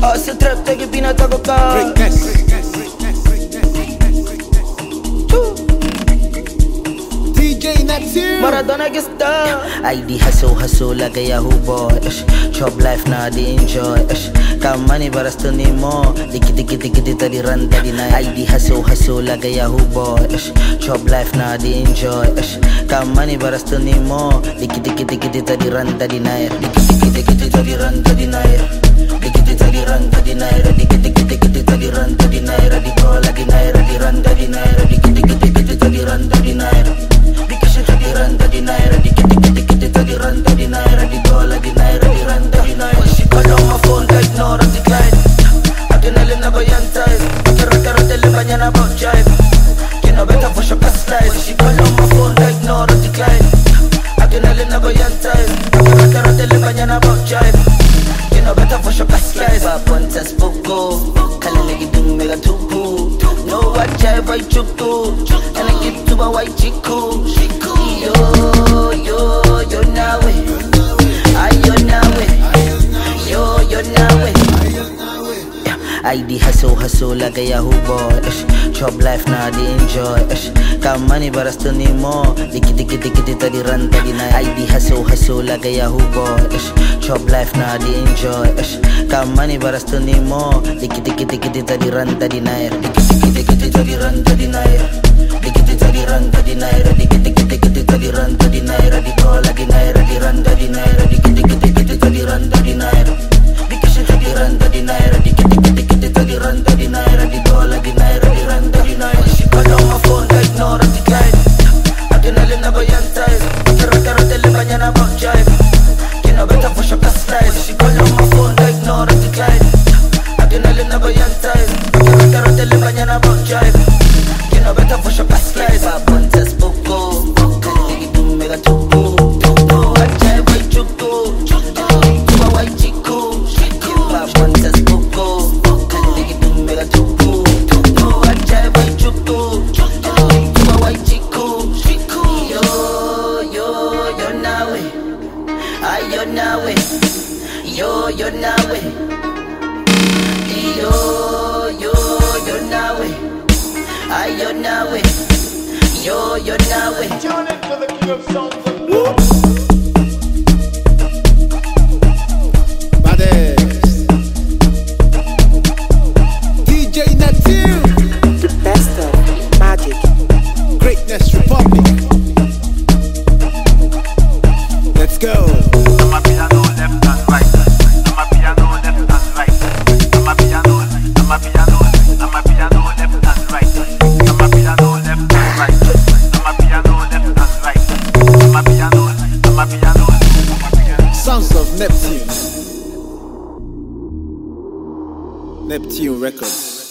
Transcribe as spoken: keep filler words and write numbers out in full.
Hustle trap take pinatago ka. D J Neptune Maradona que está. I D hustle hustle like a Yahoo boy. Ish. Chop life now they enjoy. Ish. Come money but I still need more. Diki diki diki diki tadi run tadi night. I D hustle hustle like a Yahoo boy. Ish. Chop life now they enjoy. Ish. Come money but I still need more. Diki diki diki diki tadi run tadi night. Diki diki diki diki tadi run tadi night. Diki diki tadi run tadi night. Diki diki diki diki tadi run tadi night. Di call lagi night. Di run tadi night. Diki diki diki diki tadi run tadi night. Di run tadi night, di kiti kiti kiti tadi run tadi night, di go lagi night, di run tadi night. When she call on my phone, I ignore and decline. Adrenaline na bayan time, kara-kara tele banya na about jive. Kino better for shock and slide. When she call on my phone, I ignore and decline. Adrenaline na bayan time, kara-kara tele banya na about jive. Kino better for shock and slide. Papontas poko, kala lagi dung mega tupu. No what jive I chuku, and I get to my white chiku. Yo, yo, yo nawe. Ay, yo nawe. Yo, yo nawe. I D hustle, hustle like a Yahoo boy. Ish. Chop life now they enjoy. Ish. Got money but I still need more. Diki diki diki diki tadi run tadi night. I D hustle, hustle like a Yahoo boy. Ish. Chop life now they enjoy. Ish. Got money but I still need more. Diki diki diki diki tadi run tadi night. Diki diki diki diki tadi run tadi night. Diki diki tadi run tadi night. Diki diki diki diki tadi run tadi night. Di call lagi night. Di run tadi night. Diki diki diki diki tadi run tadi night. Diki diki tadi run tadi night. Diki diki diki diki tadi run tadi night. Di call lagi night. Di run tadi night. When she call on my phone, I ignore and decline. Adrenaline na bayan time, kara-kara tele banya na about jive. Kino better for shock and slide. When she call on my phone, I ignore and decline. Adrenaline na bayan time, kara-kara tele banya na about jive. Kino better for shock and slide. Papontas poko, kala lagi dung mega tupu. No what jive I chuku, tuwa white chiku. Papontas poko, kala lagi dung mega tupu. No what jive I chuku, tuwa white chiku. Yo, yo, yo nawe. Ay, yo nawe. Yo, yo nawe. Yo, yo, yo nawe. Ay, yo nawe. Yo, yo nawe. Tune in to the king of songs. Baddest D J Neptune, The best of Magic. Greatness Republic. Let's go. I'm a piano left and right. I'm a piano left and right. I'm a piano. I'm a piano. I'm a piano left and right. I'm a piano left and right. I'm a piano left and right. I'm a piano. I'm a piano. Sons of Neptune. Neptune Records.